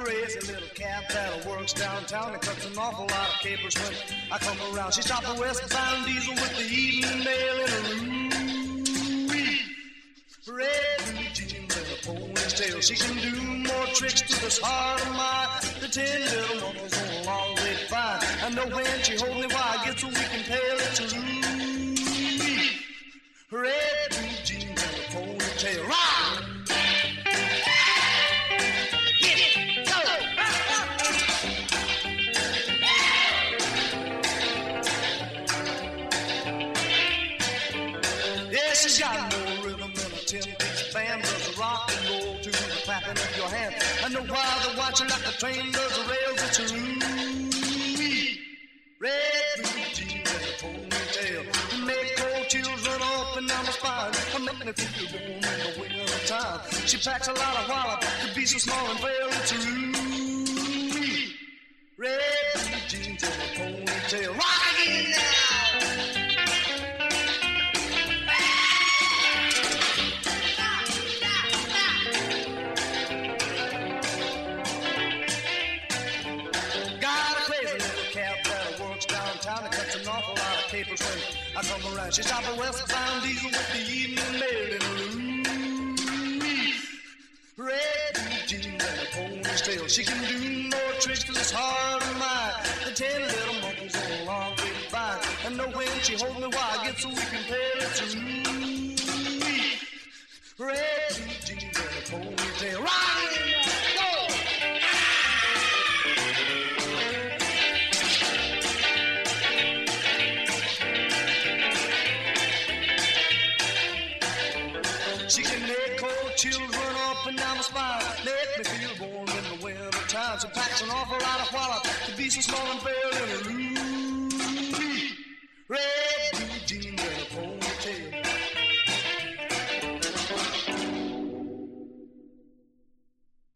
crazy little cat that works downtown and cuts an awful lot of capers when I come around. She stopped the westbound diesel with the evening mail in her Louis. Red blue jeans and a ponytail. She can do more tricks to this heart of mine. The 10 little monkeys on a long way fine. I know when she holds me while I get so weak and pale. It's a Louis. Red blue jeans and a ponytail. Rock! She's got more rhythm than a 10-piece band. Does a rock and roll to the clapping of your hand. I know why they're watching like the train does the rails. It's a Louis. Red blue jeans and a ponytail. You make cold chills run up and down my spine. I make me feel warm in the winter time. She packs a lot of wallop to be so small and frail. It's a Louis. Red blue jeans and a ponytail. Rock again now. Capers when I come around. She stopped a westbound diesel with the evening mail in her Louis. Red blue jeans and a ponytail. She can do more tricks to this heart of mine. The 10 little monkeys on a long grapevine. I know when she holds me while I get so weak and pale. It's a Louis. Red blue jeans and a ponytail. Right! Go! She can make cold chills run up and down my spine. Make me feel warm in the winter time. She packs an awful lot of wallop to be so small and frail in her room.